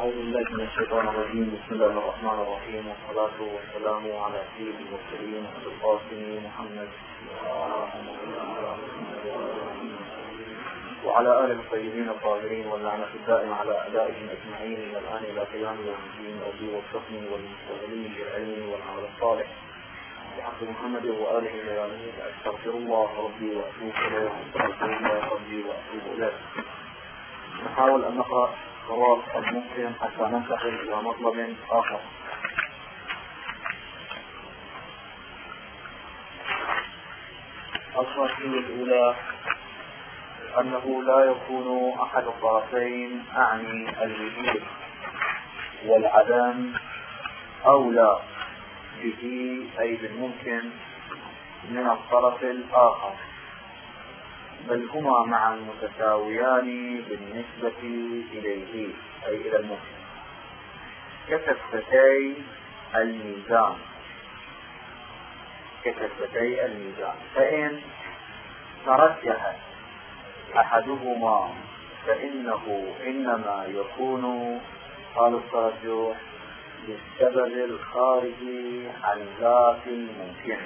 أعوذ بالله من الشيطان الرجيم. بسم الله الرحمن الرحيم، والصلاة والسلام على سيد المرسلين أبي القاسم محمد وعلى آله الطيبين الطاهرين، واللعنة الدائمة على أعدائهم أجمعين من الآن إلى قيام يوم الدين. ربي وفقني والمستغلين بالعلم والعمل الصالح بحق محمد وآله وآله. أستغفر الله ربي وأتوب إليه، أستغفر الله ربي وأتوب إليه. نحاول أن نقرأ خواص الممكن حتى ننتقل إلى مطلب آخر. الخاصية الأولى أنه لا يكون أحد الطرفين أعني الوجود والعدم أولى به أي بالممكن من الطرف الآخر، بل هما معا متساويان بالنسبة إليه أي إلى الممكن، ككفتي الميزان. فإن ترجح أحدهما فإنه إنما يكون حال الترجح بالسبب الخارج عن ذات الممكن،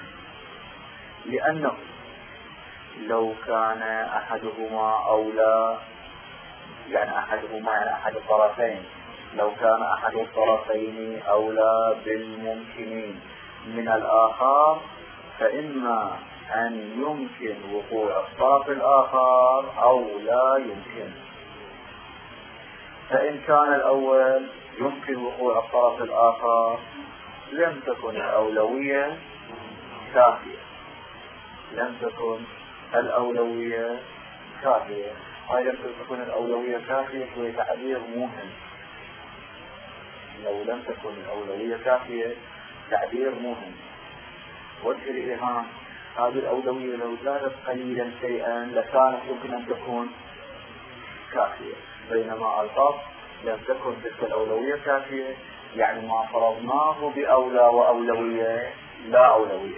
لأنه لو كان أحدهما أولى، يعني أحد الطرفين، لو كان أحد الطرفين أولى بالممكن من الآخر فإما أن يمكن وقوع الطرف الآخر أو لا يمكن. فإن كان الأول يمكن وقوع الطرف الآخر لم تكن الأولوية كافية. هاي لم تكن الأولوية كافية هو تعبير مهم. لو لم تكن الأولوية كافية تعبير مهم. وجه الإيهام هذه الأولوية لو زادت قليلا شيئا لكانت يمكن أن تكون كافية، بينما الفرض لم تكن تلك الأولوية كافية، يعني ما فرضناه بأولى وأولوية لا أولوية.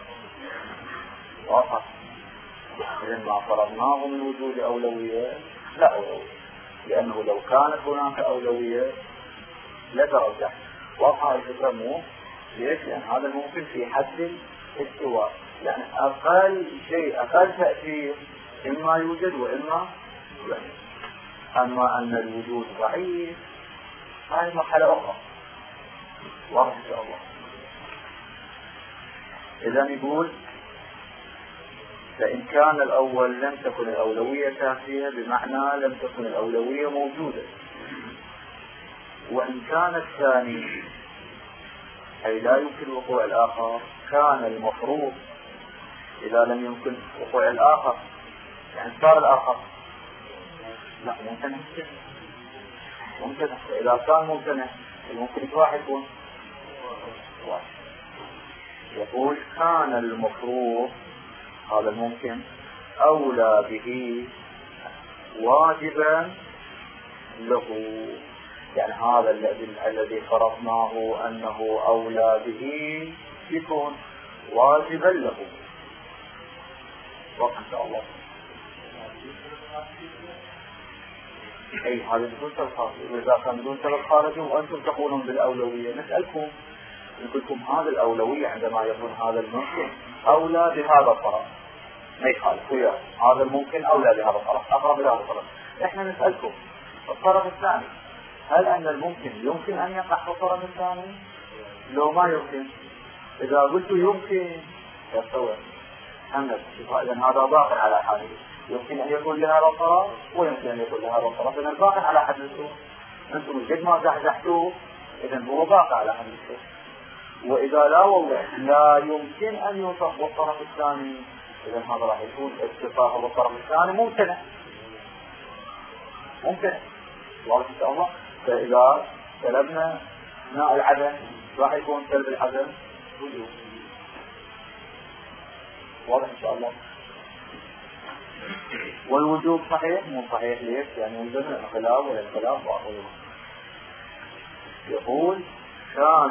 واضح؟ إذن ما فرضناه من وجود أولوية لا أولوية، لأنه لو كانت هناك أولوية لترجح. واضح الفكرة مو؟ ليش؟ لأن هذا ممكن في حد الاستواء، يعني أقل شيء أقل تأثير إما يوجد وإما لا. أما أن الوجود ضعيف هذه مرحلة أخرى. واضح إن شاء الله. إذن يقول فإن كان الأول لم تكن الأولوية كافية، بمعنى لم تكن الأولوية موجودة. وإن كان الثاني أي لا يمكن وقوع الآخر، كان المفروض إذا لم يمكن وقوع الآخر، يعني صار الآخر لا ممكن. إذا كان ممكن الممكن واحد يكون واحد. يقول كان المفروض هذا الممكن أولى به واجبا له، يعني هذا الذي فرضناه أنه أولى به يكون واجبا له. وقت إن شاء الله أي هذا بدون سبب خارجي. وإذا كان بدون سبب خارجي وأنتم تقولون بالأولوية، نسألكم نقولكم هذا الأولوية عندما يكون هذا الممكن أولى بهذا الطرف ما يخالف وياه، هذا الممكن أولى بهذا الطرف أقرب لهذا الطرف. إحنا نسألكم الطرف الثاني، هل أن الممكن يمكن أن يقع في الطرف الثاني؟ لو ما يمكن، إذا قلت يمكن يستوى حمد، إذن هذا باقي على حاله، يمكن أن يكون لهذا الطرف ويمكن أن يكون لهذا الطرف، إذن باقي على حدثه. أنتم جد ما زحزحتوه، إذن هو باقي على حدثه. وإذا لا والله لا يمكن أن يوصف بالطرف الثاني، إذن هذا راح يكون اتصافه بالطرف الثاني ممكنة. واضح إن شاء الله. فإذا سلبنا ماء العدم راح يكون سلب العدم وجود. واضح إن شاء الله. والوجود صحيح مو صحيح ليش؟ يعني وجود الانقلاب والانقلاب وأخذه. يقول كان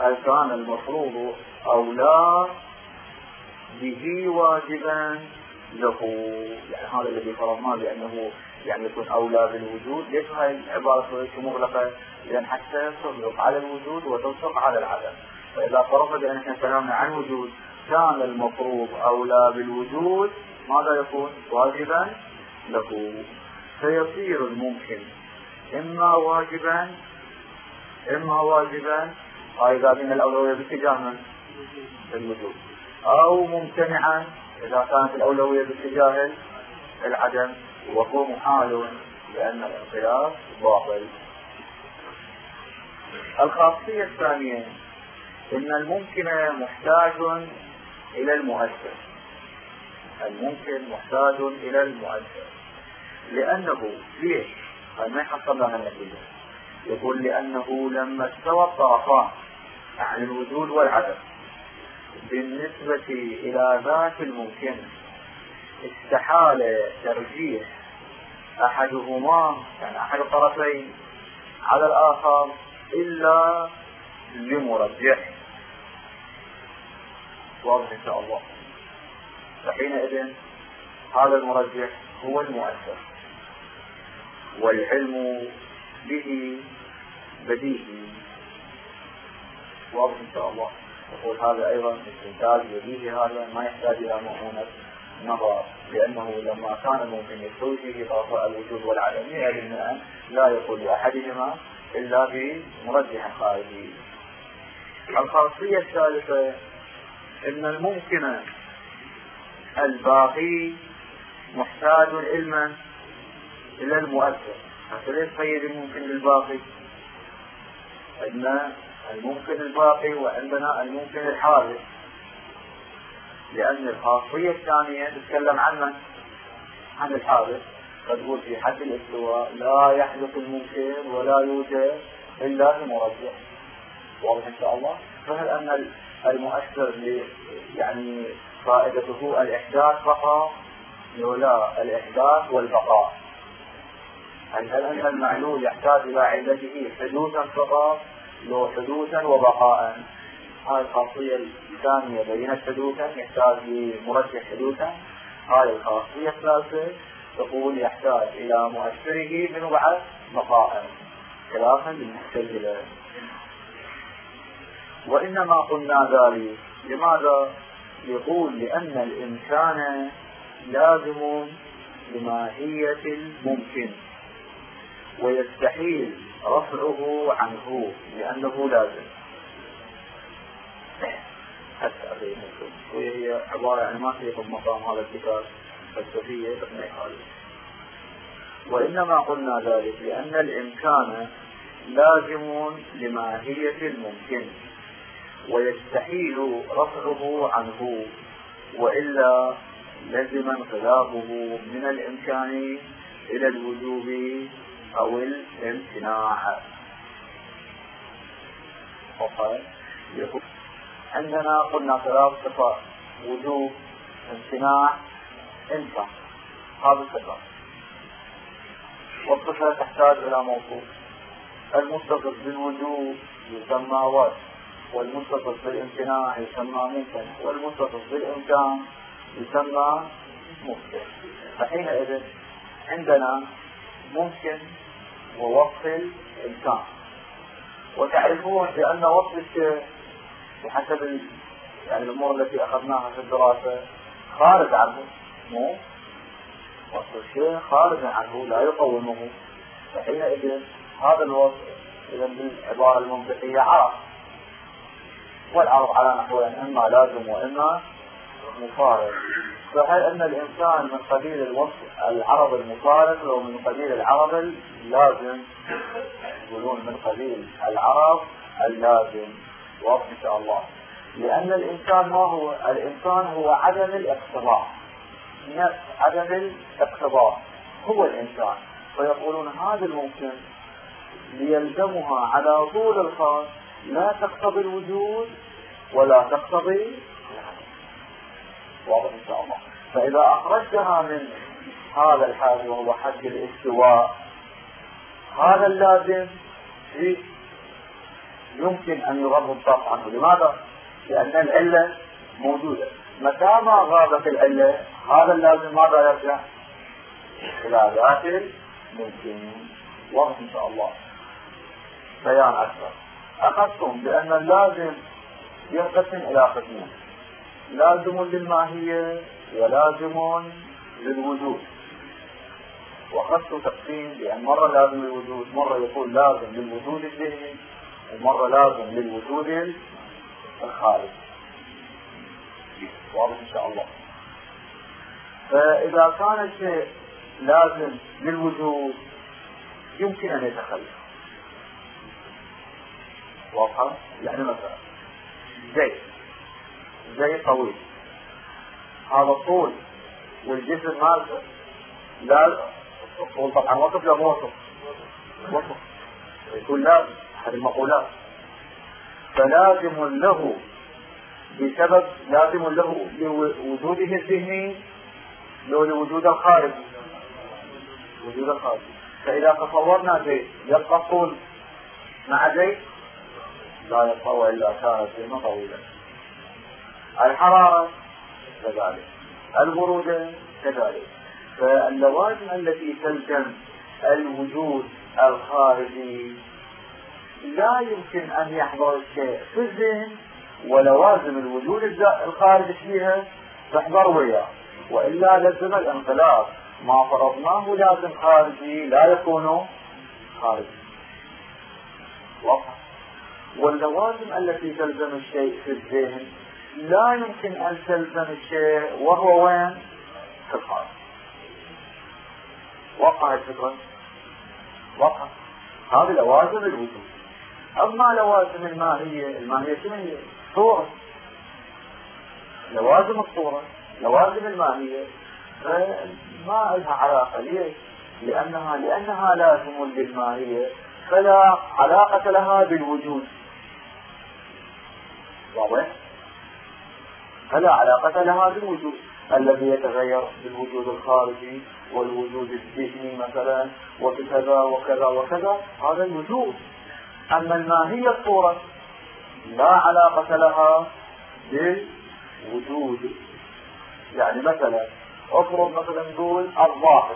المفروض أولى به واجبا له، يعني هذا الذي فرضناه بأنه يعني يكون أولى بالوجود. ليش هاي العبارة مغلقة؟ لأن حتى تطلق على الوجود وتطلق على العدم. فإذا فرضنا بأن احنا كلامنا عن وجود كان المفروض أولى بالوجود، ماذا يكون؟ واجبا له. فيصير الممكن إما واجبا إذا من الأولوية باتجاه من الوجود، أو ممتنعا إذا كانت الأولوية باتجاه العدم، وهو محال لأن الانقياس باطل. الخاصية الثانية إن الممكن محتاج إلى المؤثر. الممكن محتاج إلى المؤثر لأنه ليش؟ ما يحصل لها النتيجة. يقول لأنه لما استوى الطرفان عن الوجود والعدم بالنسبة إلى ذات الممكن، استحال ترجيح أحدهما، يعني أحد الطرفين على الآخر، إلا لمرجح. واضح إن شاء الله. فحينئذ هذا المرجح هو المؤثر، والعلم به بديهي. واضح إن شاء الله. يقول هذا أيضا استنتاج بديهي، هذا ما يحتاج إلى مؤونة نظر، لأنه لما كان ممكن يستوي فيه طرفا الوجود والعدم لا يقول لأحدهما إلا بمرجح خارجي. الخاصية الثالثة إن الممكن الباقي محتاج علما إلى المؤثر. حتى ليش خير الممكن الباقي؟ عندنا الممكن الباقي وعندنا الممكن الحادث، لأن الخاصية الثانية تتكلم عن الحادث. تقول في حد الاستواء لا يحدث الممكن ولا يوجد إلا بمرجح. واضح إن شاء الله. فهل أن المؤثر يعني فائدته الإحداث فقط؟ لا، الإحداث والبقاء. هل أن المعلول يحتاج إلى علته حدوثا فقط؟ لو حدوثا وبقاء. هذه الخاصية الثانية بينت حدوثا، يحتاج لمرجح حدوثا. هذه الخاصية الثالثة تقول يحتاج إلى مؤثره من بعد بقاء، خلافا للمعتزلة. وإنما قلنا ذلك لماذا؟ يقول لأن الإمكان لازم لماهية الممكن، ويستحيل رفعه عنه لأنه لازم. وهي عبارة عن ما في مقام هذا الكتاب فلسفية بس ما يخالف. وإنما قلنا ذلك لأن الإمكان لازم لماهية الممكن، ويستحيل رفعه عنه، وإلا لزم انقلابه من الإمكان إلى الوجوب أو الامتناع. عندنا قلنا ثلاث صفات: وجوب، امتناع، امتناع. هذا الصفات، والصفة تحتاج إلى موصوف. المتصف بالوجوب يسمى وجه، والمتصف بالامتناع يسمى ممكن، والمتصف بالامكان يسمى ممكن. فحينئذ عندنا ممكن ووصف الإمكان. وتعرفون بأن وصف الشيء بحسب يعني الأمور التي أخذناها في الدراسة خارج عنه، مو وصف الشيء خارج عنه لا يقومه. فحينئذ هذا الوصف إذا بالعبارة المنطقية عرض، والعرض على نحوين: إما لازم وإما مفارق. فهل أن الإنسان من قبيل الوصف العرض المفارق أو من قبيل العرض اللازم؟ يقولون من قبيل العرض اللازم. واضح إن شاء الله. لأن الإنسان ما هو؟ الإنسان هو عدم الاقتضاء، نفس عدم الاقتضاء هو الإنسان. فيقولون هذا الممكن ليلزمها على طول الخاص لا تقتضي الوجود ولا تقتضي العدم. واضح إن شاء الله. فإذا أخرجتها من هذا الحد وهو حد الاستواء، هذا اللازم يمكن أن يغض الطرف عنه. لماذا؟ لأن العلة موجودة. متى ما غابت العلة هذا اللازم ماذا يرجع؟ إلى ذات الممكن. واضح إن شاء الله بيان أكثر. أخذتم بأن اللازم ينقسم إلى قسمين: لازم للماهية ولازم للوجود. وأخذت تقسيم بأن مرة لازم للوجود، مرة يكون لازم للوجود الذهني، ومرة لازم للوجود الخارجي. واضح إن شاء الله. فإذا كان الشيء لازم للوجود يمكن أن يتخلف. واضح؟ يعني مثلا زي طويل، هذا الطول والجسم مالته لا الطول طبعا وصف له وصف يكون لازم، هذه المقولات. فلازم له بسبب لازم له لوجوده الذهني لو لوجود الخارج وجود الخارج. فإذا تصورنا زيت يبقى الطول مع زيت لا يبقى وإلا كانت كلمة طويلة. الحرارة كذلك، البرودة كذلك. فاللوازم التي تلزم الوجود الخارجي لا يمكن أن يحضر الشيء في الذهن ولوازم الوجود الخارجي فيها تحضر وياه، وإلا لزم الانقلاب. ما فرضناه لازم خارجي لا يكون خارجي. واضح؟ واللوازم التي تلزم الشيء في الذهن لا يمكن أن تلزم الشيء وهو وين؟ في الخارج. وقع الفكرة؟ وقع. هذه لوازم الوجود. أما لوازم الماهية شنو هي؟ صورة. لوازم الصورة، لوازم الماهية ما لها علاقة. ليش؟ لأنها لازم للماهية فلا علاقة لها بالوجود. واضح؟ فلا علاقة لها بالوجود الذي يتغير بالوجود الخارجي والوجود الذهني مثلا وكذا وكذا وكذا، هذا الوجود. أما الماهية الصورة لا علاقة لها بالوجود. يعني مثلا افرض مثلا نقول الضاحك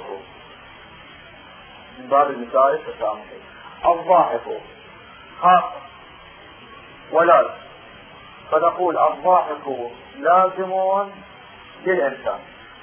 من باب المثال التسامحي، الضاحك خاص ولازم، فنقول الضاحك لازم للإنسان.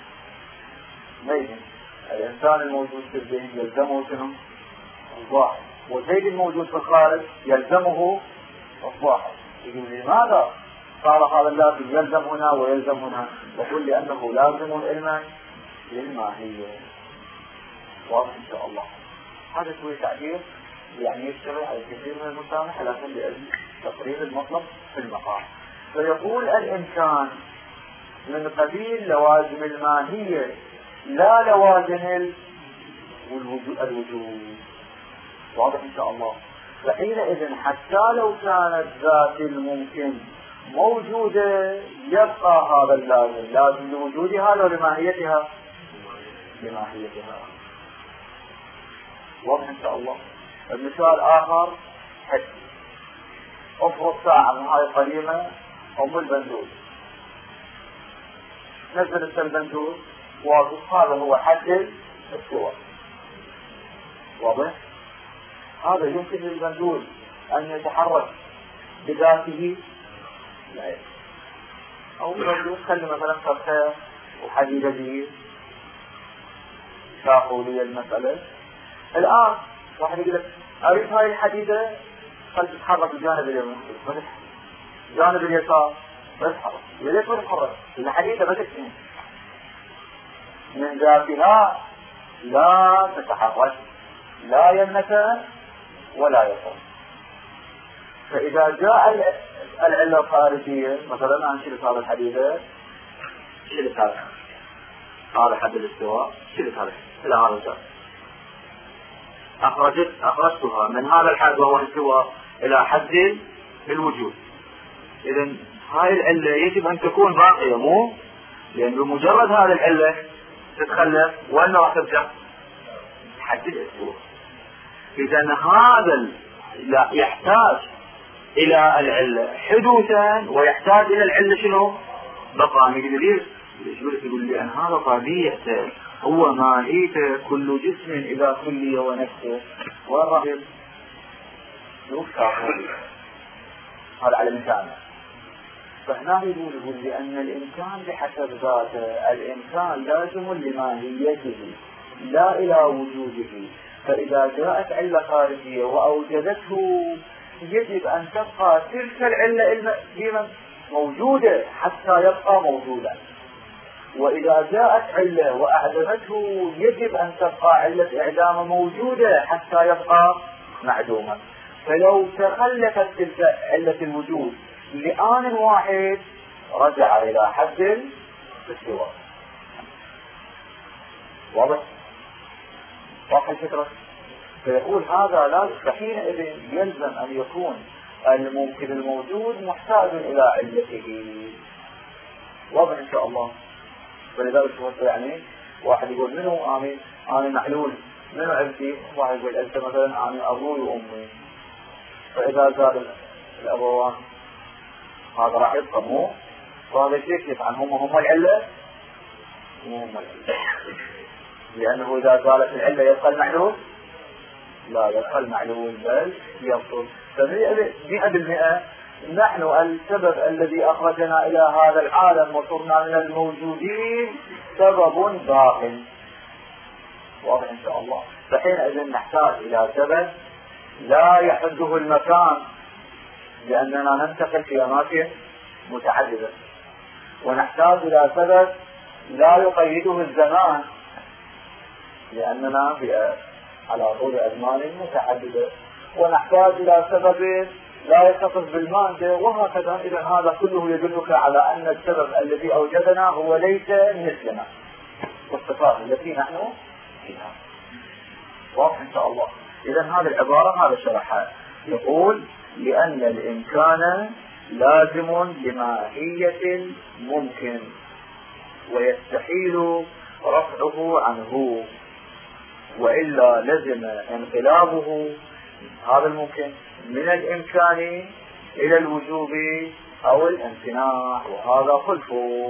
الإنسان الموجود في الذهن يلزمه شنو؟ الضاحك، والزيد الموجود في الخارج يلزمه الضاحك. يقول لماذا صار هذا اللازم يلزم هنا ويلزم هنا؟ نقول لأنه لازم علما للماهية. واضح إن شاء الله. هذا شوي تعبير يعني يشتغل على كثير من المسامحة لكن لأجل تقريب المطلب في المقام. فيقول الإنسان من قبيل لوازم الماهية لا لوازم الوجود. واضح إن شاء الله. فحينئذ حتى لو كانت ذات الممكن موجودة يبقى هذا اللازم لازم لوجودها لو لماهيتها لماهيتها. واضح إن شاء الله. المثال آخر حد. افرض ساعة من هاي القديمة أم البندول، نزل البندول واضح، هذا هو حد الصور. واضح؟ هذا يمكن للبندول أن يتحرك بذاته؟ لا. أو البندول خلي مثلا فرخة وحديدة دي شافوا لي المسألة. الآن واحد يقول لك أريد هاي الحديدة خل تتحرك الجانب اليمين، جانب اليسار بتتحرك، ليش ما تتحرك؟ الحديدة بتكتم من ذاتها لا تتحرك لا يمنة ولا يسار. فإذا جاء العلة الخارجية مثلا أنا شلت هذا الحديدة، شلت هذا حد الاستواء، شلت هذا إلى هذا الجانب، أخرجتها من هذا الحد وهو الاستواء إلى حد الوجود. إذن هاي العلة يجب أن تكون باقية، مو لأن بمجرد هذه العلة تتخلف وأنه راح ترجع حد الاستواء. إذن هذا لا يحتاج إلى العلة حدوثا ويحتاج إلى العلة شنو؟ بقى مقدر يقول لي أن هذا طبيعته، هو ماهيته، كل جسم إذا كلي ونفسه والرجل هذا على الإنسان. فهنا يقول بأن الإنسان بحسب ذاته، الإنسان لازم لماهيته لا إلى وجوده، فإذا جاءت علة خارجية وأوجدته يجب أن تبقى تلك العلة موجودة حتى يبقى موجودا، وإذا جاءت علة وأعدمته يجب أن تبقى علة إعدامه موجودة حتى يبقى معدوما. فلو تخلفت تلك علة الوجود لآن واحد رجع إلى حد الاستواء. واضح الفكرة؟ فيقول هذا لا، فحينئذ يلزم أن يكون الممكن الموجود محتاج إلى علته. واضح إن شاء الله. فلذلك يعني واحد يقول منو أنا معلول، منو عبتي؟ واحد يقول أنت مثلا أنا أبوي وأمي، فإذا زال الأبوان هذا راح يبقى مو، وهذا الشيء كيف عنهم هم العلة؟ مو هم العلة، لأنه إذا زالت العلة يبقى المعلول؟ لا يبقى المعلول بل يبطل. ف100% نحن السبب الذي أخرجنا إلى هذا العالم وصرنا من الموجودين سبب باق. واضح إن شاء الله. فحينئذ نحتاج إلى سبب لا يحده المكان، لأننا ننتقل في أماكن متعددة، ونحتاج إلى سبب لا يقيده الزمان، لأننا على طول أزمان متعددة، ونحتاج إلى سبب لا يتصف بالمادة، وهكذا. إذا هذا كله يدلك على أن السبب الذي أوجدنا هو ليس مثلنا والصفات التي نحن فيها. واضح إن شاء الله. إذا هذه العبارة هذا شرحها، يقول لأن الإمكان لازم لماهية ممكن ويستحيل رفعه عنه، وإلا لزم انقلابه هذا الممكن من الإمكان إلى الوجوب أو الامتناع، وهذا خلف.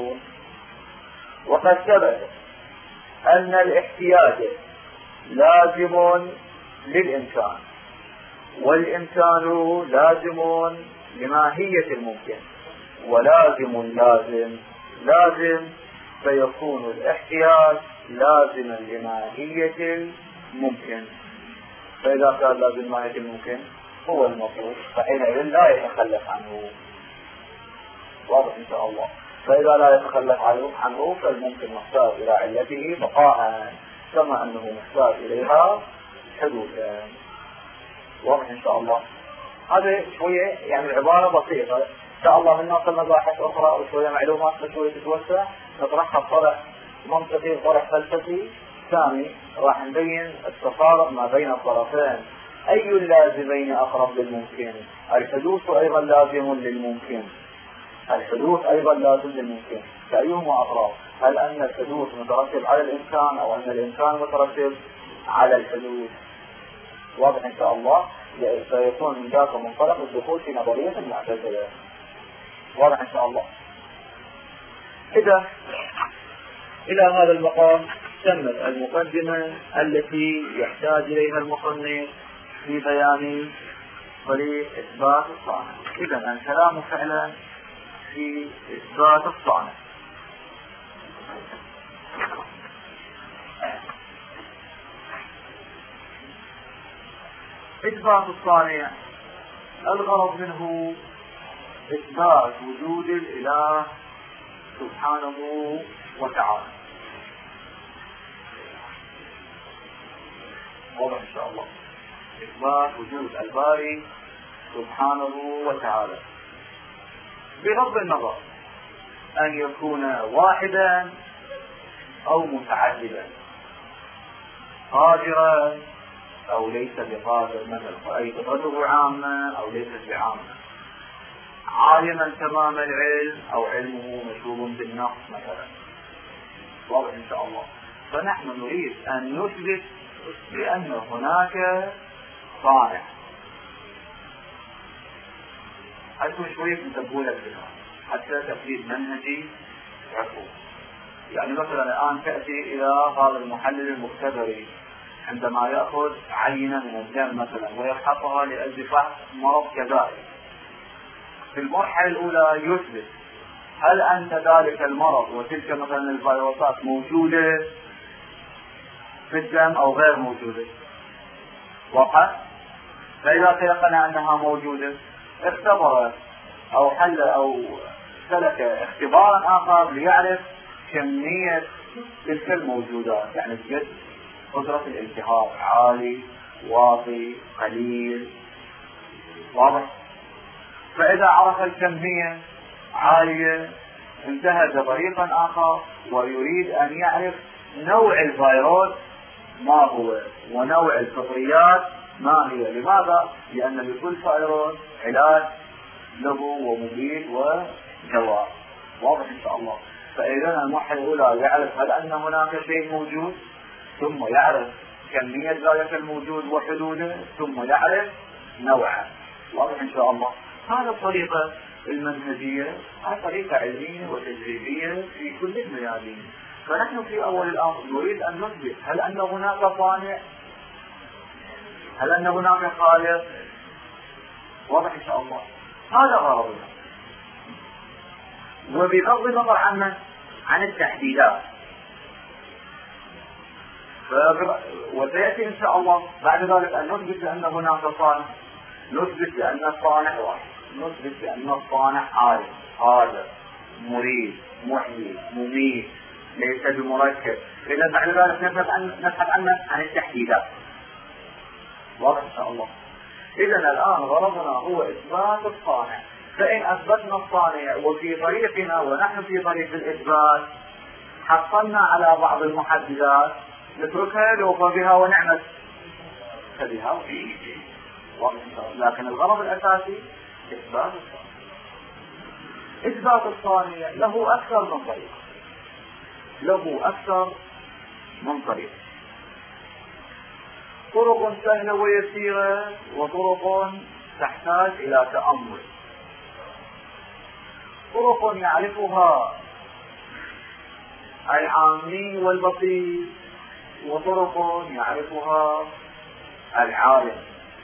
وقد ثبت أن الاحتياج لازم للإمكان، والإمكان لازم لماهية الممكن، ولازم لازم فيكون الاحتياج لازما لماهية الممكن. فإذا كان لازم ماهية الممكن هو المطلوب، فحينئذ لا يتخلف عنه. واضح إن شاء الله. فإذا لا يتخلف عنه فالممكن محتاج إلى علته بقاء، كما أنه محتاج إليها حدوثا. واضح إن شاء الله. هذا شوية يعني العبارة بسيطة، إن شاء الله نناقل مباحث أخرى وشوية معلومات شوية تتوسع نطرحها بطرح منطقي وطرح فلسفي ثاني. راح نبين التفارق ما بين الطرفين، أي اللازمين أقرب للممكن. الحدوث أيضا لازم للممكن، الحدوث أيضا لازم للممكن، فأيهما أقرب؟ هل أن الحدوث مترتب على الإمكان أو أن الإمكان مترتب على الحدوث؟ واضح إن شاء الله. سيكون من ذاك منطلق الدخول في نظرية المعتزلة. واضح إن شاء الله. إذا إلى هذا المقام تمت المقدمة التي يحتاج إليها المصنف في بيان طريق إثبات الصانع. إذا الكلام فعلا في إثبات الصانع. إثبات الصانع الغرض منه إثبات وجود الإله سبحانه وتعالى. واضح إن شاء الله. إثبات وجود الباري سبحانه وتعالى بغض النظر أن يكون واحدا أو متعددا، قادرا أو ليس بقادر، مثلا أي قدرته عامة أو ليست بعامة، عالما تمام العلم أو علمه مشوب بالنقص مثلا. واضح إن شاء الله. فنحن نريد أن نثبت بأن هناك صانع. أكون شوية متبولة بها حتى تقليد منهجي عفوا. يعني مثلا الآن تأتي إلى هذا المحلل المختبري عندما يأخذ عينة من الدم مثلا ويفحصها لأجل فحص مرض كذلك، في المرحلة الأولى يثبت هل أن ذلك المرض وتلك مثلا الفيروسات موجودة في الدم أو غير موجودة. وقع فإذا تيقن أنها موجودة اختبر أو حل أو سلك اختبارا آخر ليعرف كمية تلك الموجودات، يعني بجد قدرة الالتهاب عالي واطي قليل واضح. فإذا عرف الكمية عالية انتهز طريقا آخر ويريد أن يعرف نوع الفيروس ما هو ونوع الفطريات ما هي. لماذا؟ لأن لكل فيروس علاج له ومبيد وجواب. واضح إن شاء الله. فإذا المرحلة الأولى يعرف هل أن هناك شيء موجود، ثم يعرف كمية ذلك الموجود وحدوده، ثم يعرف نوعه. واضح إن شاء الله. هذه الطريقة المنهجية، هذه طريقة علمية وتجريبية في كل الميادين. فنحن في أول الأمر نريد أن نثبت هل أن هناك صانع، هل أن هناك خالق. واضح إن شاء الله. هذا غرضنا، وبغض النظر عن التحديدات. وسيأتي إن شاء الله بعد ذلك أن نثبت بأن هناك صانع، نثبت بأن الصانع واحد، نثبت بأن الصانع عالم قادر مريد محيي مميت ليس بمركب. إذا بعد ذلك نبحث عن التحديدات. واضح إن شاء الله. إذا الآن غرضنا هو إثبات الصانع. فإن أثبتنا الصانع وفي طريقنا ونحن في طريق الإثبات حصلنا على بعض المحددات نتركها لوفى بها ونعمة فبها. لكن الغرض الأساسي إثبات الصانع. إثبات الصانع له أكثر من طريقة، له أكثر من طريقة، طرق سهلة ويسيرة وطرق تحتاج إلى تأمل. طرق يعرفها العامي والبسيط، وطرق يعرفها العالم.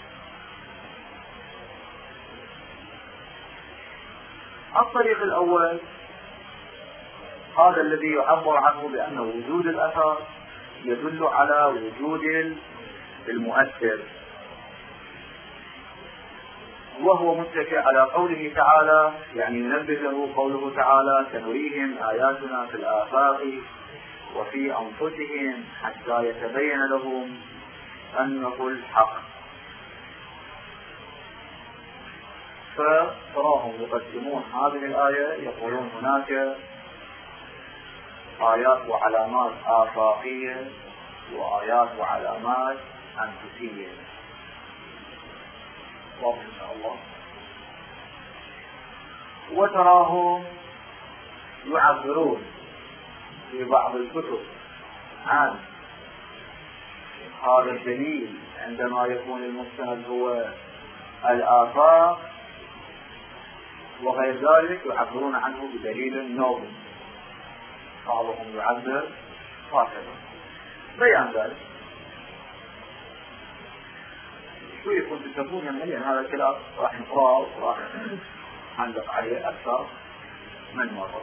الطريق الأول هذا الذي يعبر عنه بأن وجود الأثر يدل على وجود المؤثر، وهو متكئ على قوله تعالى، يعني ينبه له قوله تعالى: سنريهم آياتنا في الآفاق وفي أنفسهم حتى يتبين لهم أنه الحق. فتراهم يقدمون هذه الآية يقولون هناك آيات وعلامات آفاقية وآيات وعلامات أنفسية. واضح إن شاء الله. وتراهم يعبرون في بعض الكتب عن هذا الدليل عندما يكون المستند هو الآفاق وغير ذلك يعبرون عنه بدليل نوبل. بعضهم يعبر هكذا. بيان ذلك شو يكون تكتبون مليون هذا الكلام راح نقرأه وراح نعلق عليه أكثر من مرة.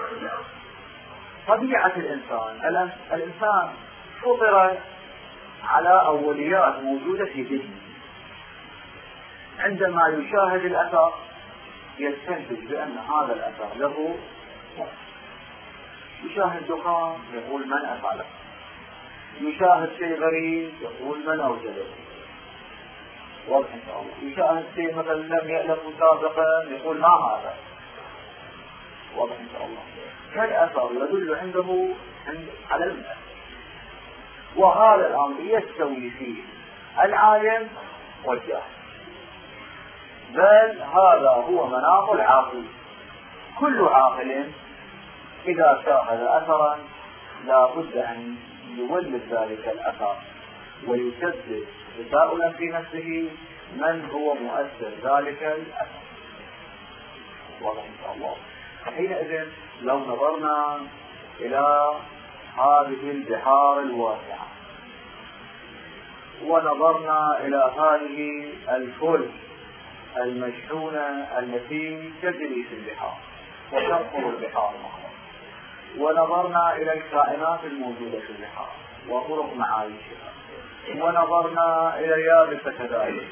طبيعة الإنسان فطر على أوليات موجودة في ذهنه. عندما يشاهد الأثر يستنتج بأن هذا الأثر له مؤثر. يشاهد دخان يقول من أفعله، يشاهد شيء غريب يقول من أوجده. واضح إن شاء الله. يشاهد شيء مثلا لم يألف سابقا يقول ما هذا. واضح إن شاء الله. فالأثر يدل عنده على المؤثر. وهذا الأمر يستوي فيه العالم والجاهل، بل هذا هو مناط العاقل. كل عاقل إذا شاهد أثرا لا بد أن يولد ذلك الأثر ويسدد تساؤلا في نفسه من هو مؤثر ذلك الأثر. واضح إن شاء الله. حينئذ لو نظرنا إلى هذه البحار الواسعة ونظرنا إلى هذه الفلك المشحونة التي تجري في البحار وتنقل البحار ونظرنا إلى الكائنات الموجودة في البحار وطرق معايشها ونظرنا إلى اليابسة كذلك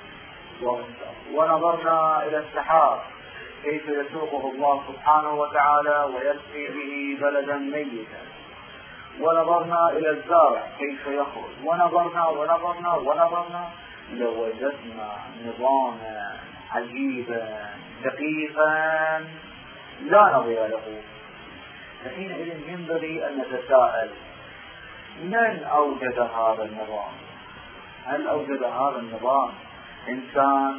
ونظرنا إلى السحاب كيف يسوقه الله سبحانه وتعالى ويسقي به بلدا ميتا ونظرنا إلى الزارع كيف يخرج ونظرنا لوجدنا نظاما عجيبا دقيقا لا نظير له. فحينئذ ينبغي أن نتساءل من أوجد هذا النظام؟ هل أوجد هذا النظام إنسان؟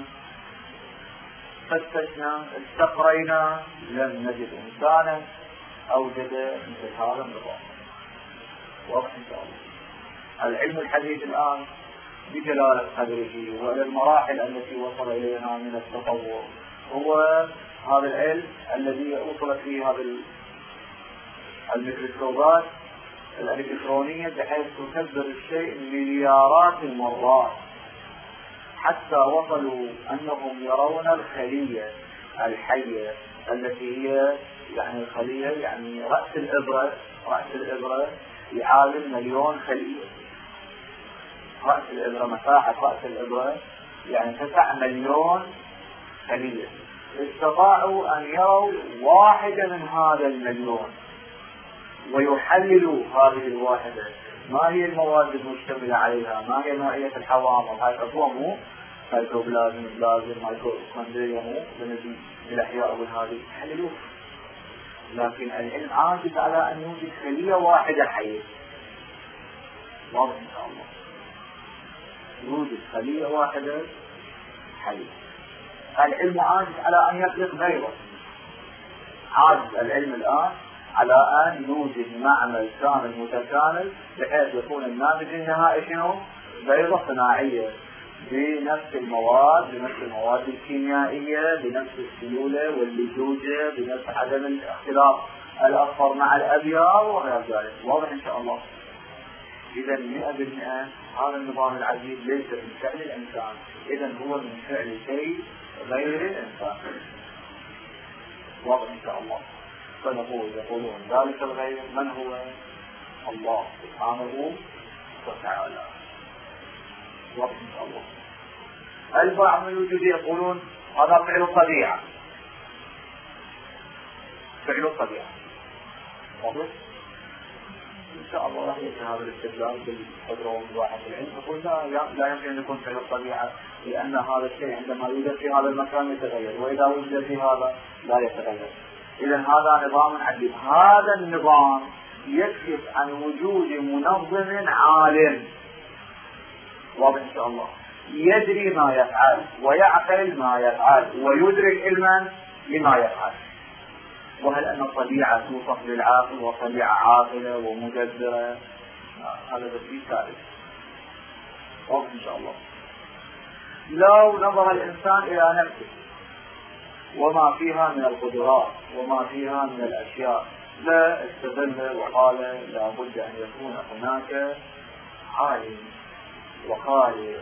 فتشنا استقرينا لم نجد إنسانا أوجد مثل هذا النظام. واضح إن شاء الله. العلم الحديث الآن بجلالة قدره وإلى المراحل التي وصل إليها من التطور هو هذا العلم الذي وصلت فيه هذه الميكروسكوبات الإلكترونية بحيث تكبر الشيء مليارات المرات حتى وصلوا أنهم يرون الخلية الحية التي هي يعني الخلية يعني رأس الإبرة يعادل مليون خلية. رأس الإبرة مساحة رأس الإبرة يعني 9 مليون خلية. استطاعوا أن يروا واحدة من هذا المليون ويحللوا هذه الواحدة ما هي المواد المشتملة عليها، ما هي نوعية الحوامل، هاي مو سيتوبلازم بلازم مايكروكوندريا مو بنجي بالأحياء والهذه يحللوه. لكن العلم عاجز على أن يوجد خلية واحدة حية. واضح إن شاء الله. يوجد خلية واحدة حية. العلم عاجز على أن يخلق بيضة. عاجز العلم الآن على أن يوجد معمل كامل متكامل بحيث يكون الناتج النهائي شنو؟ بيضة صناعية بنفس المواد الكيميائية بنفس السيولة واللزوجة بنفس عدم الاختلاط الأصفر مع الأبيض وغير ذلك. واضح إن شاء الله. إذا 100% هذا النظام العجيب ليس من فعل الإنسان، إذا هو من فعل شيء غير الإنسان. واضح إن شاء الله. يقولون ذلك الغير من هو؟ الله سبحانه وتعالى. واضح إن شاء الله. البعض من الوجود يقولون هذا فعل الطبيعة. فعل الطبيعة. واضح؟ إن شاء الله راح يأتي هذا الاستدلال بالقدرة والواحد العلم. يقول لا يمكن أن يكون فعل الطبيعة لأن هذا الشيء عندما يوجد في هذا المكان يتغير وإذا وجد في هذا لا يتغير. إذا هذا نظام عجيب. هذا النظام يكشف عن وجود منظم عالم. واضح إن شاء الله. يدري ما يفعل ويعقل ما يفعل ويدرك علما لما يفعل. وهل أن الطبيعة توصف للعاقل وطبيعة عاقلة ومجبرة؟ هذا شيء ثالث. واضح إن شاء الله. لو نظر الإنسان إلى نفسه وما فيها من القدرات وما فيها من الأشياء لا استدل وقال لا بد أن يكون هناك عالم وخالق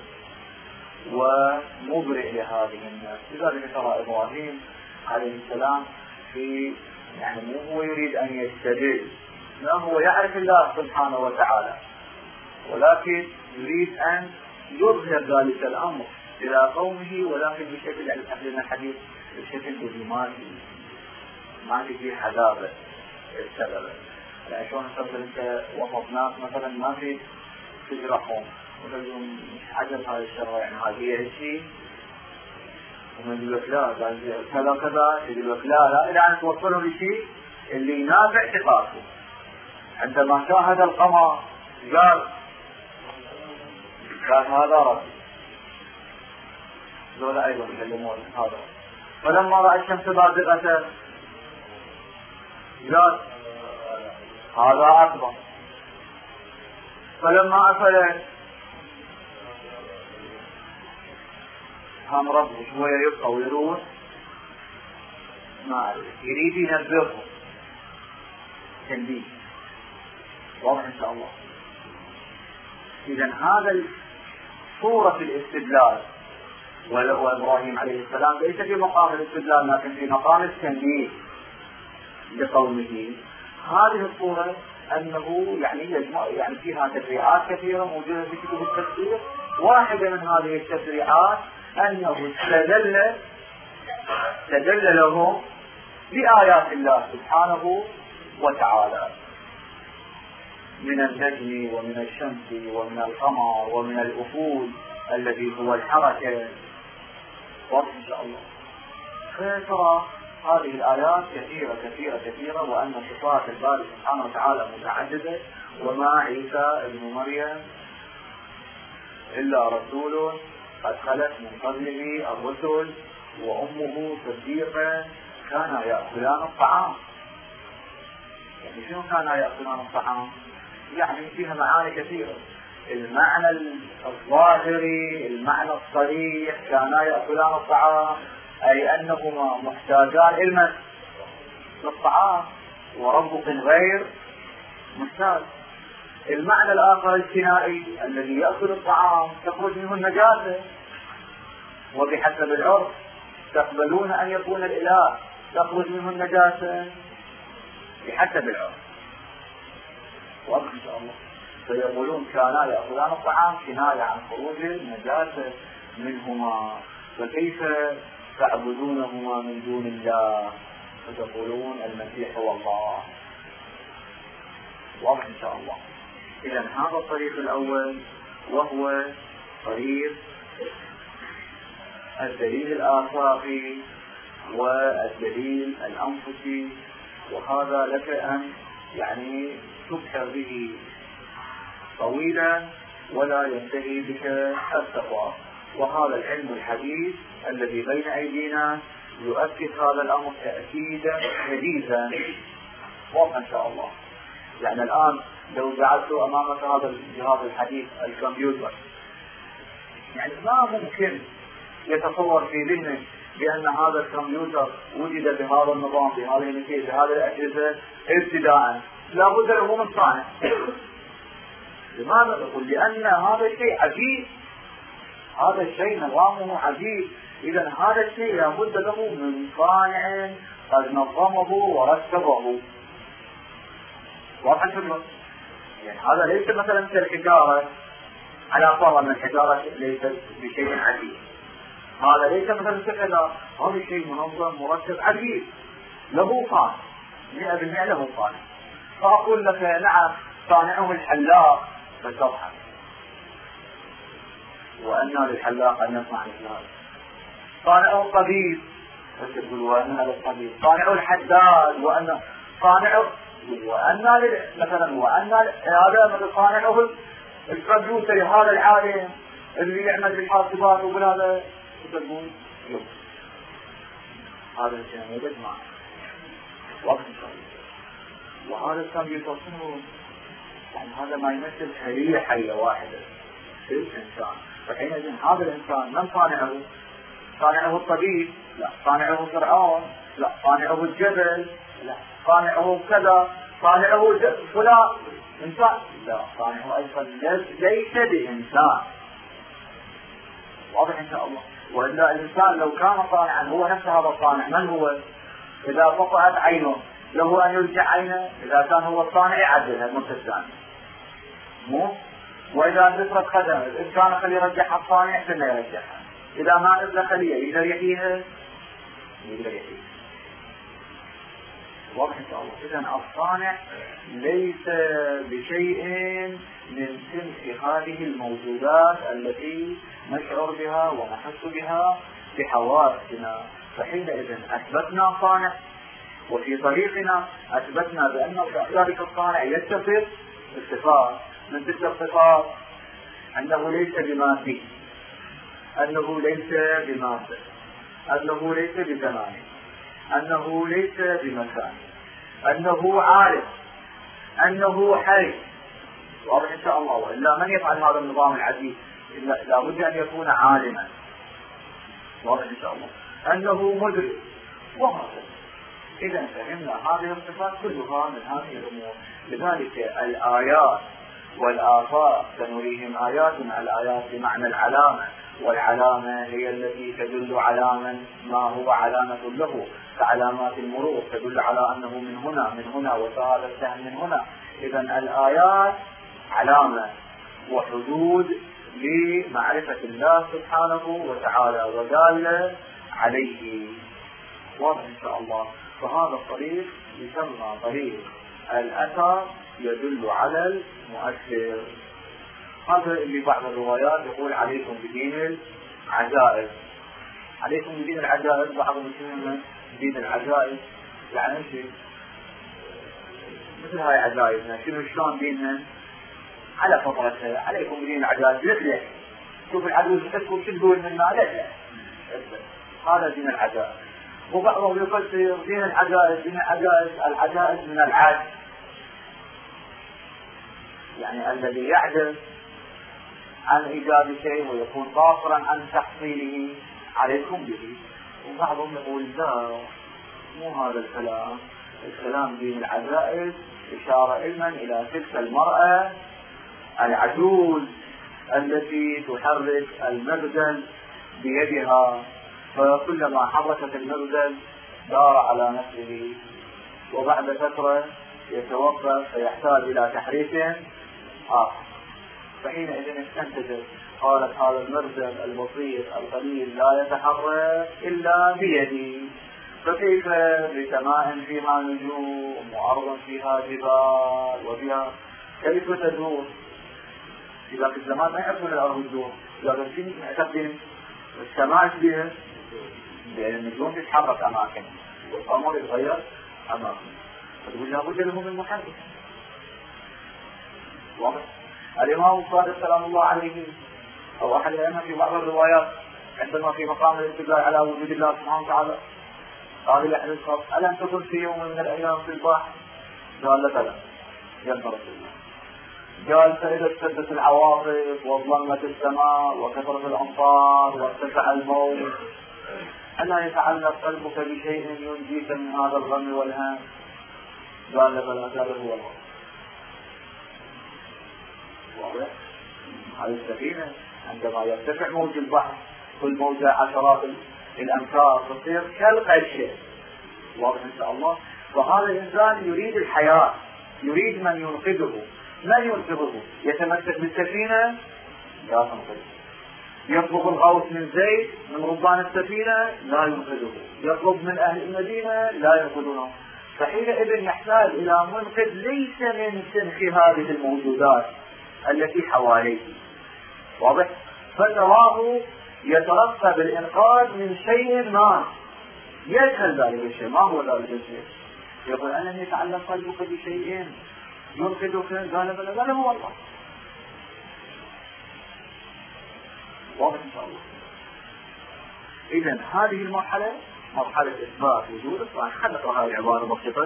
ومبرئ لهذه الناس. لذلك ترى إبراهيم عليه السلام في يعني مو هو يريد أن يستدل، لا هو يعرف الله سبحانه وتعالى ولكن يريد أن يظهر ذلك الأمر إلى قومه ولكن بشكل أهلنا الحديث بشكل دبلوماسي ما في حذابة السبب. يعني شلون تقول أنت وسط ناس مثلا ما في تجرحهم وتقول مش عجب هذا الشرع يعني هذه الشيء ومن يقول لك لا كذا كذا يقول لك لا إلى أن توصلوا لشيء اللي ينافع اعتقاده. عندما شاهد القمر قال هذا ربي. ذولا أيضا يكلمون هذا. فلما رأى الشمس بازغة قال هذا أكبر. فلما أفلت هم ربه شوية يبقى ويروح ما يريد ينبههم تنبيه. واضح إن شاء الله. إذا هذا صورة الاستدلال، وإبراهيم عليه السلام ليس في مقام الاستدلال لكن في مقام التنبيه لقومه. هذه الصورة أنه يعني فيها تشريعات كثيرة موجودة في كتب التفسير. واحدة من هذه التشريعات أنه استدل لهم بآيات الله سبحانه وتعالى من النجم ومن الشمس ومن القمر ومن الأفول الذي هو الحركة. واضح إن شاء الله. فترى هذه الآيات كثيرة كثيرة كثيرة، وأن صفات الباري سبحانه وتعالى متعددة. وما عيسى ابن مريم إلا رسول قد خلت من قبله الرسل وأمه صديقة كانا يأكلان الطعام. يعني شنو كانا يأكلان الطعام؟ يعني فيها معاني كثيرة. المعنى الظاهري، المعنى الصريح، كانا يأكلان الطعام أي أنهما محتاجان للطعام، وربك غير محتاج. المعنى الآخر الكنائي الذي يأكل الطعام تخرج منه النجاسة، وبحسب العرف تقبلون أن يكون الإله تخرج منه النجاسة بحسب العرف. واضح إن شاء الله. فيقولون كانا يأكلان الطعام كناية عن خروج النجاسة منهما، فكيف تعبدونهما من دون الله فتقولون المسيح هو الله. واضح إن شاء الله. إذا هذا الطريق الأول وهو طريق الدليل الآفاقي والدليل الأنفسي، وهذا لك أن يعني تبحر به طويلا ولا ينتهي بك التقوى. وهذا العلم الحديث الذي بين أيدينا يؤكد هذا الأمر تأكيدا شديدا. واضح إن شاء الله. يعني الآن لو جعلت أمامك هذا الجهاز الحديث الكمبيوتر، يعني ما ممكن يتصور في ذهنك بأن هذا الكمبيوتر وجد بهذا النظام بهذه النتيجة بهذه الأجهزة ابتداء، لا بد له من صانع. لماذا؟ نقول لأن هذا الشيء عجيب، هذا الشيء نظامه عجيب. إذا هذا الشيء لا بد له من صانع قد نظمه ورتبه. واضح الفكرة؟ يعني هذا ليس مثلا كالحجارة، على فرض أن الحجارة ليست بشيء عجيب. هذا ليس مثلا كالحجارة، هذا شيء منظم مرتب عجيب له صانع 100% له صانع. فأقول لك نعم صانعه الحلاق فتضحك، وأن للحلاق أن يصنع مثل هذا. صانعه الطبيب فتقول وأن للطبيب. صانعه الحداد وأن صانعه مثلا وأن هذا مثل صانعه الكمبيوتر هذا العالم اللي يعمل بالحاسبات وبهذا تقول هذا الشيء موجود معه. وقت وهذا الكمبيوتر شنو؟ يعني هذا ما يمثل خلية حية واحدة في الإنسان. فحينئذ هذا الإنسان من صانعه؟ صانعه الطبيب؟ لا. صانعه فرعون؟ لا. صانعه الجبل؟ لا. صانعه كذا؟ صانعه فلان إنسان؟ لا. صانعه أيضا ليس بإنسان. واضح إن شاء الله. وإلا الإنسان لو كان صانعا هو نفس هذا الصانع من هو؟ إذا فقعت عينه له أن يرجع عينه، إذا كان هو الصانع يعدلها النص الثاني مو. وإذا نزلت قدمه إن كان خليه يرجعها الصانع فلا يرجعها. إذا ما نزل خليه يقدر يحييها يقدر يحييها. واضح إن شاء الله. إذن الصانع ليس بشيء من سلك هذه الموجودات التي نشعر بها ونحس بها بحواسنا. فحينئذ أثبتنا صانع، وفي طريقنا أثبتنا بأن ذلك الصانع يتصف بالصفات. من تلك الصفات أنه ليس بمادي، أنه ليس بمادة، أنه ليس بزمان، أنه ليس بمكان، أنه عارف، أنه حي. واضح إن شاء الله. وإلا من يفعل هذا النظام العجيب؟ لا بد أن يكون عالما. واضح إن شاء الله. أنه مدرك، وهكذا. إذا فهمنا هذه الصفات كلها من هذه الأمور. لذلك الآيات والآفاق سنريهم آياتنا، الآيات بمعنى العلامة، والعلامة هي التي تدل على ما هو علامة له، كعلامات المرور تدل على أنه من هنا وهذا السهم من هنا. إذا الآيات علامة وحدود لمعرفة الله سبحانه وتعالى ودالة عليه. واضح إن شاء الله. فهذا الطريق يسمى طريق الأثر يدل على المؤثر. هذا اللي بعض الروايات يقول عليكم بدين العجائز. عليكم بدين العجائز، بعض المسلمين دين العجائز يعني شيء مثل هاي عجائزنا، شلون ديننا على فطرتها. عليكم بدين العجائز مثله، شوف العجوز تحكم شو تقول من مالتها، هذا دين العجائز. وبعضهم يفسر دين العجائز، العجائز من العجز، يعني الذي يعجز عن إيجاد شيء ويكون قاصرا عن تحصيله عليكم به. وبعضهم يقول لا، مو هذا الكلام، الكلام دين العجائز إشارة علما إلى تلك المرأة العجوز التي تحرك المبذل بيدها، فكلما حركت المبذل دار على نفسه، وبعد فترة يتوقف فيحتاج إلى تحريك آخر. فحينئذ استنتجت، قالت هذا المبذل البسيط القليل لا يتحرك إلا بيدي، فكيف بسماء فيها نجوم وأرض فيها جبال وبها كيف تدور؟ في ذاك الزمان ما يعرفون الأرض تدور، لكن في معتقدين السماء فيها لأن النجوم تتحرك أماكن والقمر يتغير أماكن، فتقول لابد له من محرك. واضح؟ الإمام الصادق سلام الله عليه أو أحد الأئمة في بعض الروايات عندما في مقام الاستدلال على وجود الله سبحانه وتعالى قال لأحد الخلق: ألم تكن في يوم من الأيام في البحر؟ قال: لا بلى يا رسول الله. قال: فإذا اشتدت العواصف وظلمت السماء وكثرت الأمطار وارتفع الموج ألا يتعلق قلبك بشيء ينجيك من هذا الغم والهم؟ قال: لا بلى. هذا هو الله. واضح؟ هذه السفينة عندما يرتفع موج البحر كل موجة عشرات الأمتار تصير كالقشة. واضح إن شاء الله. فهذا الإنسان يريد الحياة، يريد من ينقذه. من ينقذه؟ يتمسك بالسفينة؟ لا تنقذه. يطلب الغوث من زيد من ربان السفينة؟ لا ينقذه. يطلب من أهل المدينة؟ لا ينقذونه. فحينئذ يحتاج إلى منقذ ليس من سنخ هذه الموجودات التي حواليه. واضح؟ فتراه يترقب الإنقاذ من شيء ما يجهل ذلك الشيء. ما هو ذلك الشيء؟ يقول: ألم يتعلق قلبك بشيء ينقذك؟ قال: بلى. قال: هو الله. واضح إن شاء الله. إذن هذه المرحلة مرحلة إثبات وجود الله. خلق هذه العبارة بسيطة.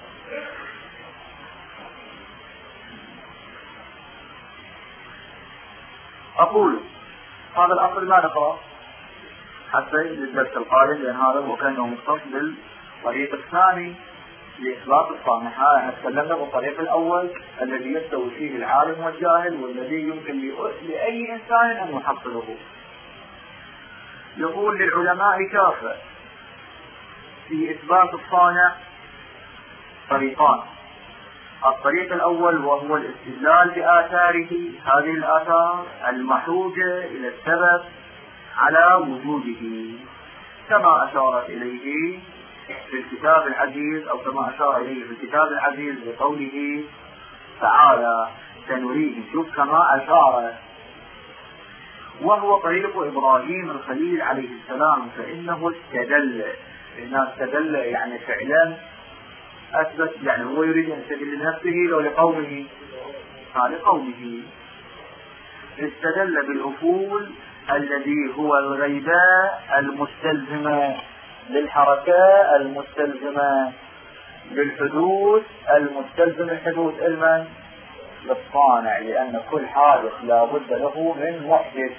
أقول هذا الأصل ما نقرأ حتى للدرس القادم، لأن هذا هو كان مختص بالطريق الثاني لإثبات الصانع. احنا تكلمنا بالطريق الأول الذي يستوي فيه العالم والجاهل والذي يمكن لأي إنسان أن يحصله. يقول: للعلماء كافة في إثبات الصانع طريقان. الطريق الأول وهو الاستدلال بآثاره، هذه الآثار المحوجة إلى السبب على وجوده، كما أشارت إليه في الكتاب العزيز، أو كما أشار إليه في الكتاب العزيز بقوله تعالى: سنريهم. شوف كما أشار. وهو طريق إبراهيم الخليل عليه السلام، فإنه استدل. إنه استدل يعني فعلا أثبت، يعني هو يريد أن يستدل لنفسه لو لقومه. لقومه استدل بالأفول الذي هو الغيباء المستلزمة للحركة المستلزمة للحدوث المستلزم الحدوث علما للصانع، لأن كل حادث لا بد له من محدث.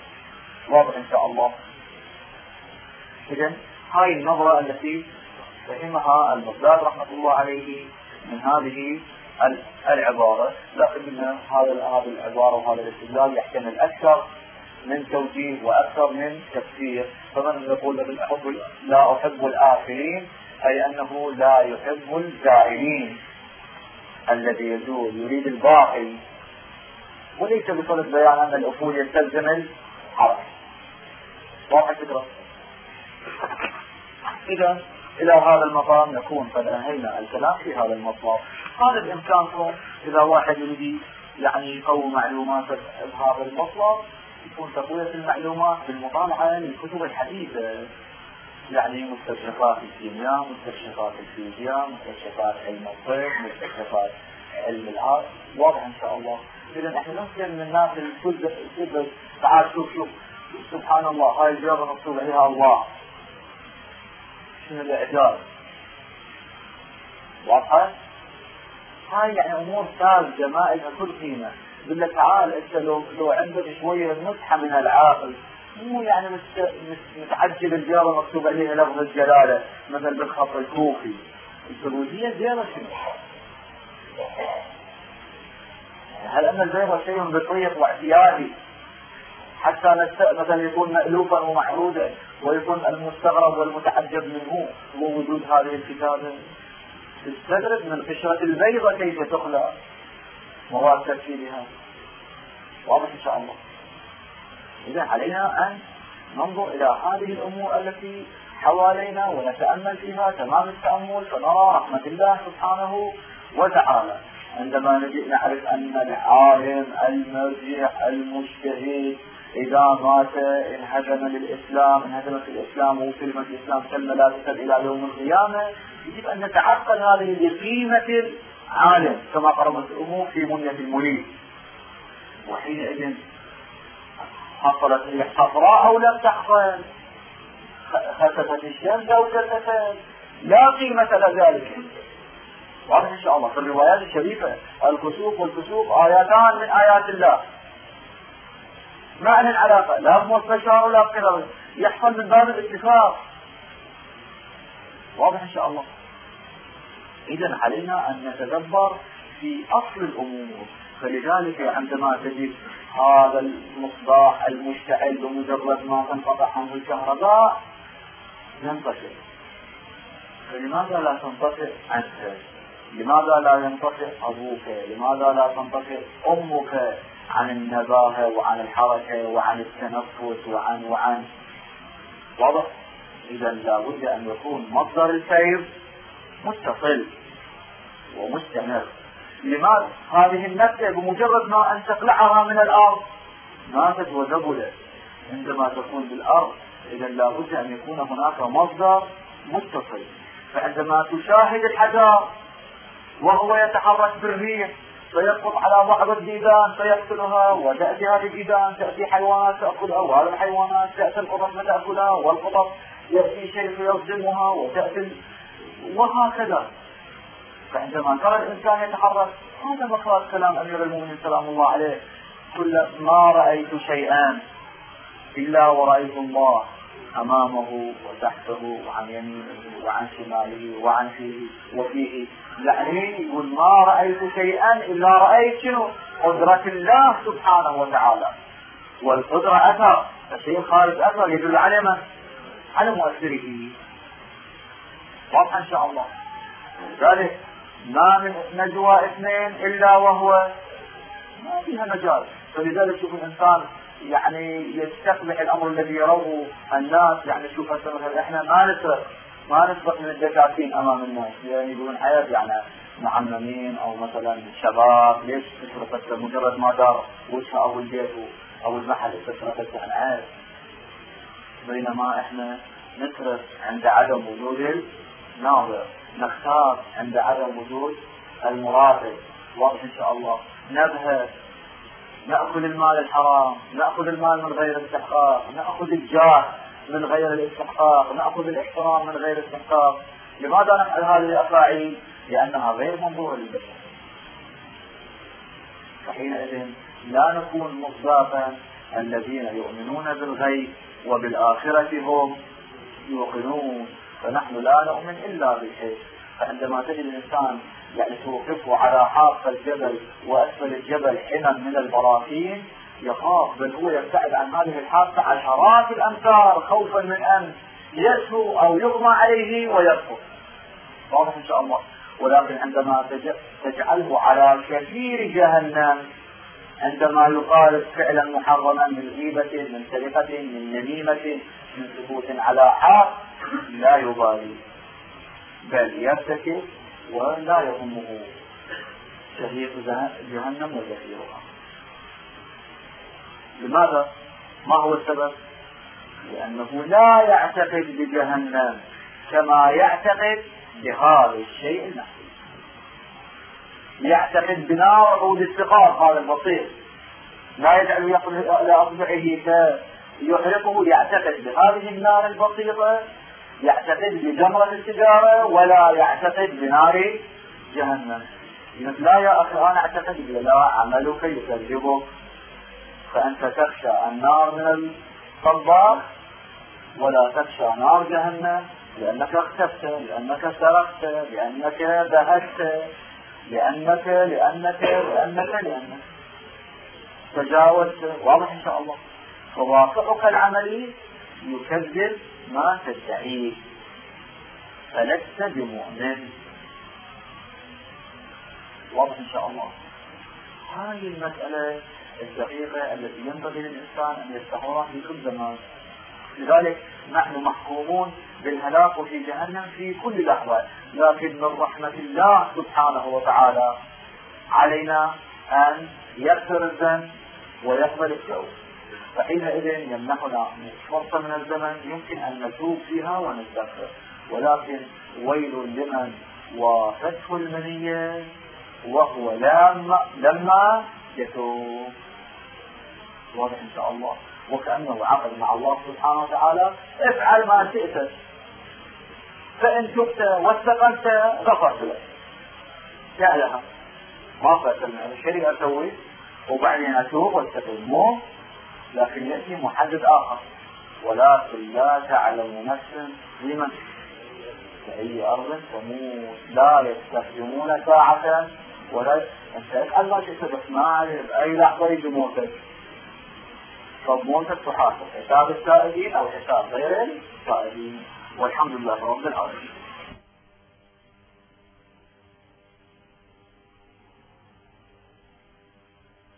واضح إن شاء الله. إذن هاي النظرة التي فهمها المقداد رحمة الله عليه من هذه العبارة، لكن هذا العبارة وهذا الاستدلال يحتمل أكثر من توجيه وأكثر من تفسير. فمن يقول لا أحب الآكلين أي أنه لا يحب الزائلين، الذي يزول يريد الباقي، وليس بصدد بيان أن الأصول يستلزم الحركة. واضح الفكرة؟ إذا إلى هذا المقام نكون قد أنهينا الكلام في هذا المطلب. هذا بإمكانكم إذا واحد يريد يعني يقوي معلوماته بهذا المطلب، يكون تقوية المعلومات بالمطالعة للكتب الحديثة، يعني مستشرقات الكيمياء، مستشرقات الفيزياء، مستشرقات علم الطب، مستشرقات علم العقل. واضح إن شاء الله. إذا إحنا نمكن من الناس الكتب تعال شوف سبحان الله هاي الجابة مكتوب عليها الله، شنو الإعجاز؟ واضحة؟ هاي يعني أمور ساذجة ما لها كل قيمة. يقول لك تعال أنت لو عندك شوية نصحة من العاقل، مو يعني متعجب الجارة مكتوب عليها لفظ الجلالة مثل بالخط الكوفي، السعودية زيارة شنو؟ هل أن البيضة شيء بسيط واعتيادي حتى مثلا يكون مألوفا ومعروضا ويكون المستغرب والمتعجب منه هو وجود هذه الكتابة؟ تستغرب من قشرة البيضة كيف تخلق مواد تركيبها. واضح إن شاء الله. إذا علينا أن ننظر إلى هذه الأمور التي حوالينا ونتأمل فيها تمام التأمل، فنرى رحمة الله سبحانه وتعالى عندما نجي نعرف أن العالم المرجع المجتهد إذا مات انهدمت الإسلام وكلمة الإسلام كلمة لا تزال إلى يوم القيامة. يجب أن نتعقل هذه بقيمة العالم كما قربت الأمور في منية المريد. وحينئذ حصلت هي حفراء أو لم تحصل، خسفت الشمس أو كسفت، لا قيمة لذلك. واضح إن شاء الله. في الروايات الشريفة الكسوف والكسوف آياتان من آيات الله، ما عن العلاقة لا بمستشار ولا بقدر، يحصل من باب الاتفاق. واضح إن شاء الله. إذن علينا أن نتدبر في أصل الأمور. فلذلك عندما تجد هذا المصباح المشتعل بمجرد ما تنقطع عنه الكهرباء ينطفئ، فلماذا لا تنطفئ أنت؟ لماذا لا ينطفئ أبوك؟ لماذا لا تنطفئ أمك عن النباهة وعن الحركة وعن التنفس وعن واضح؟ إذا لابد أن يكون مصدر السير متصل ومستمر. لماذا هذه النبتة بمجرد ما أن تقلعها من الأرض ماتت وذبلت عندما تكون بالأرض؟ إذا لابد أن يكون هناك مصدر متصل. فعندما تشاهد الحجر وهو يتحرك بالريح فيسقط على بعض الديدان فيقتلها، وتأتي هذه الديدان تأتي حيوانات تأكلها، وهذه الحيوانات تأتي القطط فتأكلها، والقطط يأتي شيء فيصدمها وتأتي وهكذا. فعندما ترى الإنسان يتحرك، هذا مقصود كلام أمير المؤمنين سلام الله عليه: كل ما رأيت شيئا إلا ورأيت الله أمامه وتحته وعن يمينه وعن شماله وعن فيه وفيه. يعني يقول ما رأيت شيئا إلا رأيت شنو؟ قدرة الله سبحانه وتعالى. والقدرة أثر، الشيء الخارج أثر يدل على من؟ على مؤثره. واضح إن شاء الله. لذلك ما من نجوى اثنين إلا وهو ما فيها مجال. فلذلك شوف الإنسان يعني يستقبح الأمر الذي يروه الناس. يعني شوف مثلا إحنا ما نسبق من الدكاكين أمام الناس، يعني يقولون حياة يعني معممين أو مثلا شباب، ليش تسرقت مجرد ما دار وجهه أو البيت أو المحل تسرقت يعني عاد. بينما إحنا نترك عند عدم وجود الناظر، نختار عند عدم وجود المراقب. واضح إن شاء الله. نبهر، نأخذ المال الحرام، نأخذ المال من غير استحقاق، نأخذ الجاه من غير الاستحقاق، نأخذ الاحترام من غير استحقاق. لماذا نفعل هذه الأفاعيل؟ لأنها غير منظورة للبشر. فحينئذ لا نكون مصداقا الذين يؤمنون بالغيب وبالآخرة هم يوقنون. فنحن لا نؤمن إلا بشيء. فعندما تجد الإنسان يعني توقفه على حافة الجبل وأسفل الجبل حمم من البراكين يخاف، بل هو يبتعد عن هذه الحافة عشرات الأمتار خوفا من أن يسهو أو يغمى عليه ويسقط. واضح إن شاء الله. ولكن عندما تجعله على كثير جهنم، عندما يقال فعلا محرما من غيبة، من سرقة، من نميمة، من ثبوت على حق، لا يبالي بل يرتكب ولا يهمه شهيق جهنم وزفيرها. لماذا؟ ما هو السبب؟ لأنه لا يعتقد بجهنم كما يعتقد بهذا الشيء النحوي. يعتقد بنار عود السقار هذا البسيط، لا يجعل لأصبعه يحرقه، يعتقد بهذه النار البسيطة، يعتقد بجمرة السجارة، ولا يعتقد بنار جهنم. يقول لا يا أخي أنا أعتقد، لا، عملك يكذبك. فأنت تخشى النار من الطباخ ولا تخشى نار جهنم، لأنك اختفت، لأنك سرقت، لأنك بهجت، لأنك تجاوزت. واضح إن شاء الله. فواقعك العملي يكذب ما تدعيه، فلست بمؤمن. واضح إن شاء الله. هذه المسألة الدقيقة التي ينبغي للإنسان أن يستحضرها في كل زمان. لذلك نحن محكومون بالهلاك في جهنم في كل لحظة، لكن من رحمة الله سبحانه وتعالى علينا أن يغفر الذنب ويقبل التوبة. فحينئذ يمنحنا فرصة من الزمن يمكن أن نتوب فيها ونستغفر. ولكن ويل لمن وافته المنية وهو لما يتوب. واضح إن شاء الله. وكأنه عقد مع الله سبحانه وتعالى افعل ما شئت، فإن تبت واستقمت غفرت لك. سهلها ما فاتنا الشريعة أسوي وبعدين أتوب واستقم، مو. لكن يأتي محدد آخر، ولكن لا تعلم نفس لمن في أي أرض تموت، لا يستخدمون ساعة ولا أنت افعل ما شئت، بس ما عليه بأي لحظة يجي موتك. طب موتك تحاسب حساب السائلين أو حساب غير السائلين. والحمد لله رب العالمين.